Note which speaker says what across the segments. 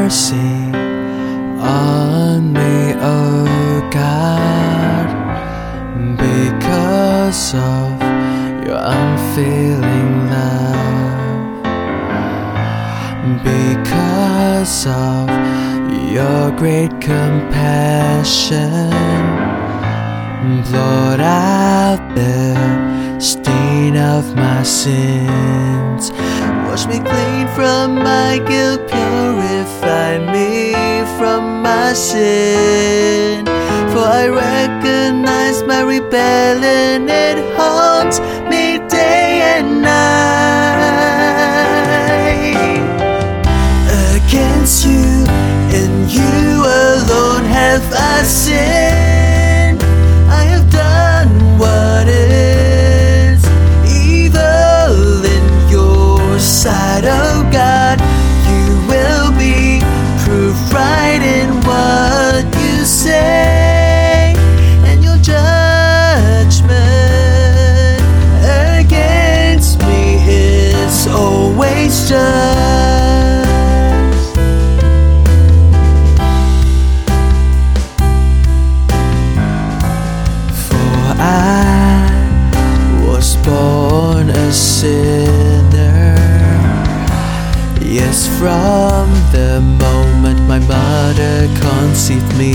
Speaker 1: mercy on me, oh God, because of your unfailing love, because of your great compassion. Blot out the stain of my sins. Wash me clean from my guilt, purify me from my sin. For I recognize my rebellion, it haunts me day and night. Against you and you alone have I sinned. I have done what is evil in your sight, oh God. You will be proved right in what you say, and your judgment against me is always just. I was born a sinner, yes, from the moment my mother conceived me.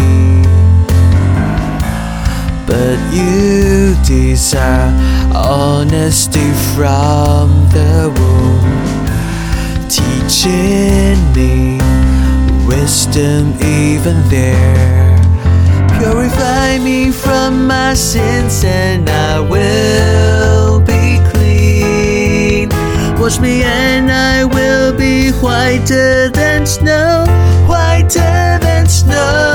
Speaker 1: But you desire honesty from the womb, teaching me wisdom even there. Purify me from my sins and I will be clean. Wash me and I will be whiter than snow, whiter than snow.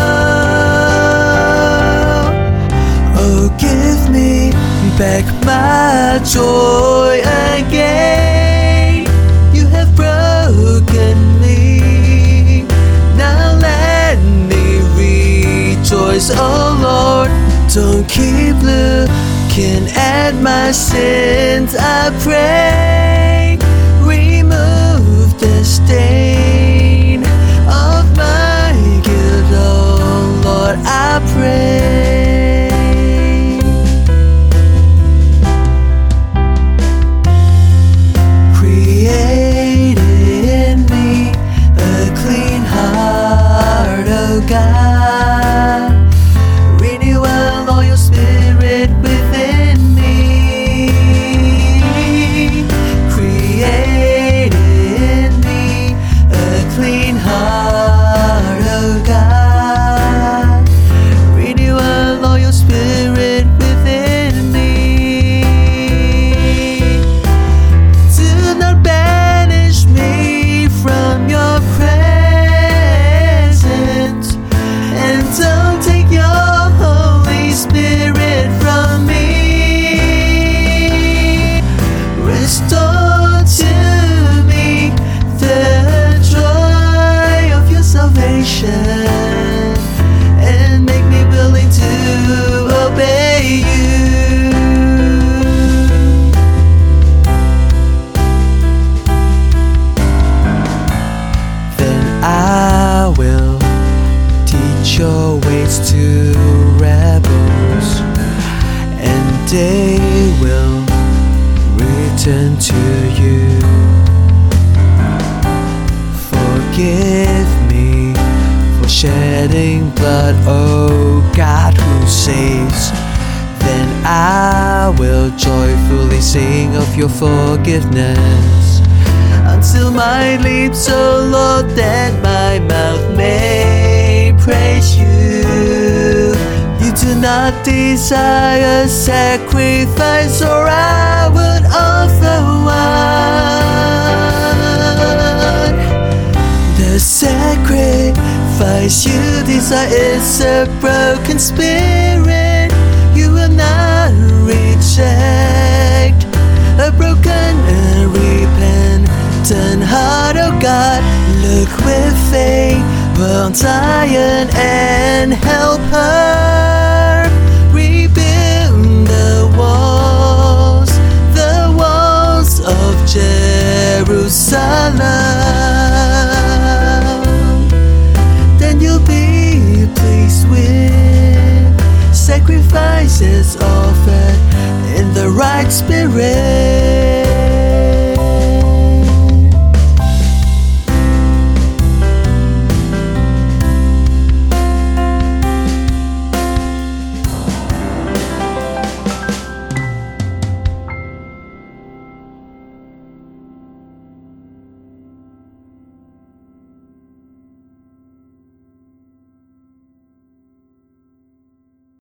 Speaker 1: Oh, give me back my joy again. You have broken me, now let me rejoice, oh Lord. Don't keep looking at my sins, I pray. Remove the stain of my guilt, oh Lord, I pray. Create in me a clean heart, oh God. And make me willing to obey you. Then I will teach your ways to rebels, and they will return to you. Forgive me for shedding blood, oh God who saves. Then I will joyfully sing of your forgiveness, until my lips, oh Lord, that my mouth may praise you. You do not desire sacrifice, or I would offer one. The sacrifice you desire is a broken spirit. You will not reject a broken and repentant heart, oh God. Look with favor on Zion and help her rebuild the walls of Jerusalem. sacrifices offered in the right spirit.